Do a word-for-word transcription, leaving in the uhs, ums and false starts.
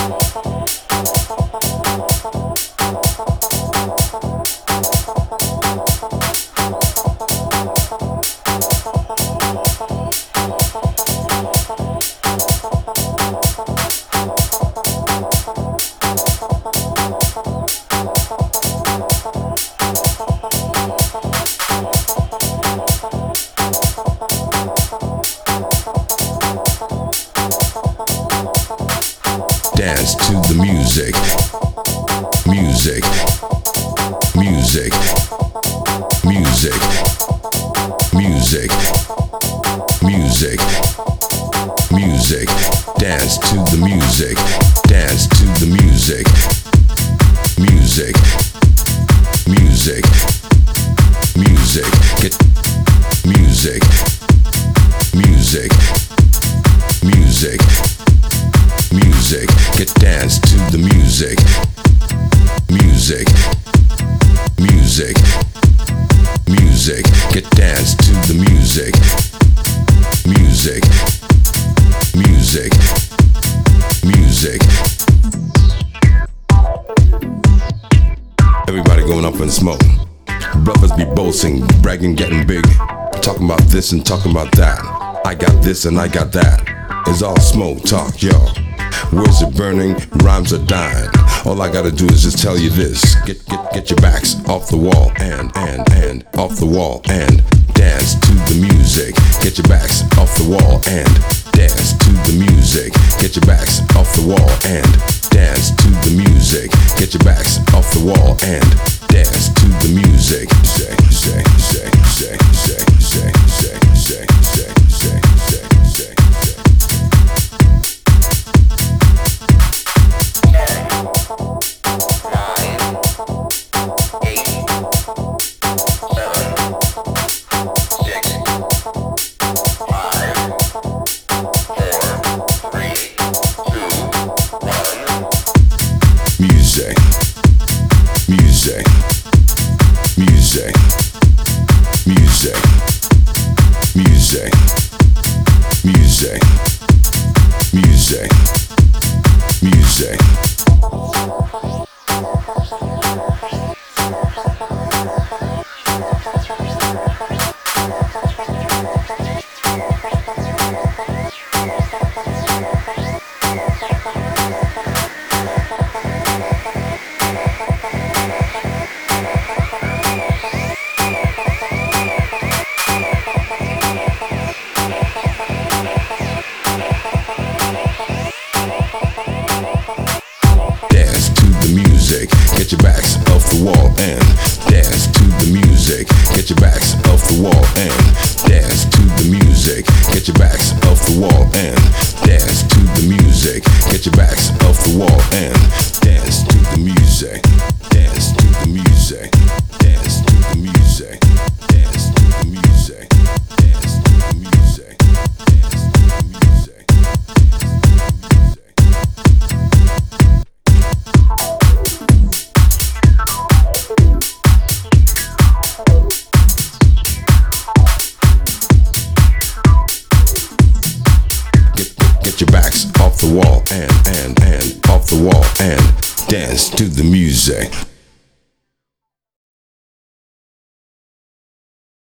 Dance to the music. Music. Music. Music. Music. Music. Music. Dance to the music. Dance to the music. Music. Music. Music. Get music. Music. Music. Music, get dance to the music. Music, music, music, get dance to the music. Music, music, music. Everybody going up in smoke. Brothers be boasting, bragging, getting big. Talking about this and talking about that. I got this and I got that. It's all smoke talk, yo. Words are burning, rhymes are dying. All I gotta do is just tell you this. Get get get your backs off the wall and and and off the wall and dance to the music. Get your backs off the wall and dance to the music. Get your backs off the wall and dance to the music. Get your backs off the wall and dance to the music. Say say say say say say say say say say say say. Music, music, music, music, music, music, music, music. Get your backs off the wall and dance to the music. Get your backs off the wall and dance to the music. Get your backs off the wall and dance to the music. Get your backs off the wall and dance to the music. Dance to the music. Dance to the music. Dance to the music. Dance to the music. Dance to the music. Get your backs off the wall and, and, and, off the wall and dance to the music.